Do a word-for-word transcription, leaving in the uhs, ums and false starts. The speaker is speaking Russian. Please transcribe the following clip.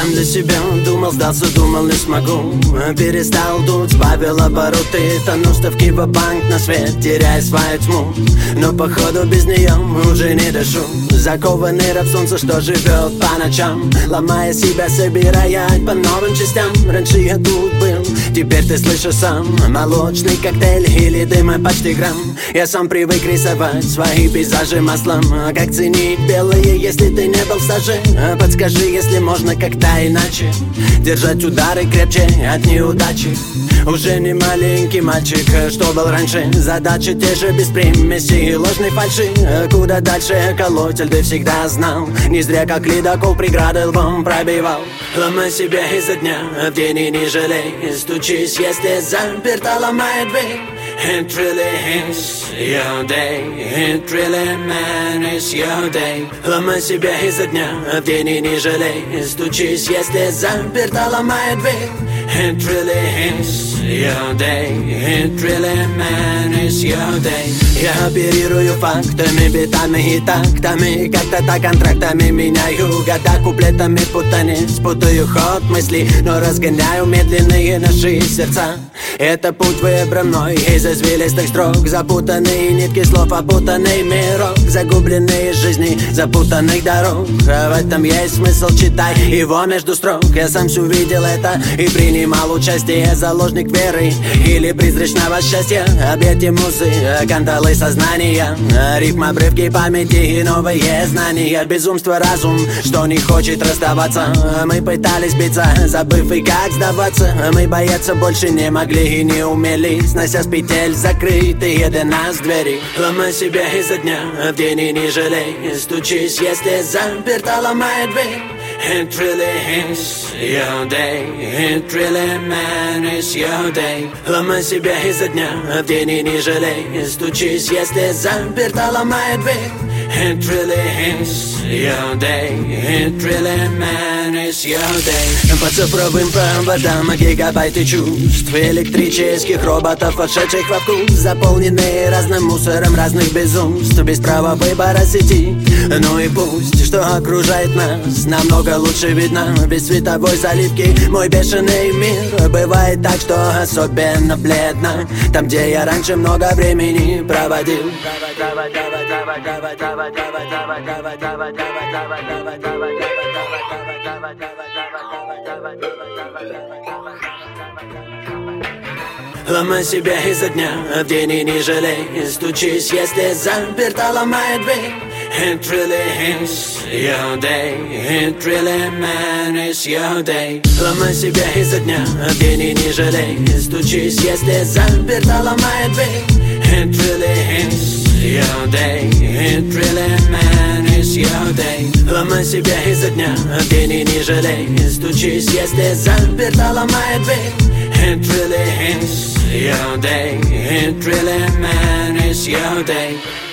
сам для себя. Думал, сдался, думал, не смогу. Перестал дуть, сбавил обороты. Тону ставки ва-банк на свет, теряя свою тьму. Но походу без нее уже не дышу. Закованный раб солнца, что живет по ночам, ломая себя, собирая по новым частям. Раньше я тут был, теперь ты слышишь сам. Молочный коктейль или дыма почти грамм. Я сам привык рисовать свои пейзажи маслом. Как ценить белое, если ты не был в саже? Подскажи, если можно как-то иначе держать удары крепче от неудачи. Уже не маленький мальчик, что был раньше. Задачи те же, без примеси и ложной фальши. Куда дальше колоть, ты всегда знал. Не зря как ледокол преграды лбом пробивал. Ломай себя изо дня в день и не жалей. Стучись, если заперта, ломай дверь. It really is your day. It really, man, is your day. Ломай себя изо дня в день и не жалей. Стучись, если заперта, ломай дверь. It really is your day. It really, man, is your day. Я оперирую фактами, битами и тактами. Как-то так контрактами меняю года куплетами путаниц. Путаю ход мыслей, но разгоняю медленные наши сердца. Это путь выбран мной из извилистых строк. Запутанные нитки слов, опутанный мирок. Загубленные жизни, запутанных дорог. А в этом есть смысл, читай его между строк. Я сам все видел это и принимал участие. Заложник веры или призрачного счастья. Объятия музы, кандалы сознания. Рифм, обрывки памяти и новые знания. Безумство, разум, что не хочет расставаться. Мы пытались биться, забыв и как сдаваться. Мы бояться больше не могли и не умели, снося с петель закрытые для нас двери. Ломай себя изо дня в день и не жалей. Стучись, если заперта, ломай дверь. It really is your day. It really, man, is your day. Ломай себя изо дня в день и не жалей. Стучись, если заперта, ломай дверь. It really is your day. It really, man, is your day. По цифровым проводам гигабайты чувств, электрических роботов, вошедших во вкус, заполненные разным мусором разных безумств, без права выбора сети. Ну и пусть, что окружает нас, намного лучше видно без световой заливки. Мой бешеный мир бывает так, что особенно бледно там, где я раньше много времени проводил. Ломай себя изо дня в день и не жалей. Стучись, если заперта, ломай дверь. It really is your day. It really, man, is your day. Ломай себя изо дня в день и не жалей. Стучись, если заперта, ломай дверь. It really is your day. It really, man, is your day. Ломай себя изо дня в день и не жалей. Стучись, если заперта, ломай дверь. It really is your day. It really, man, is your day.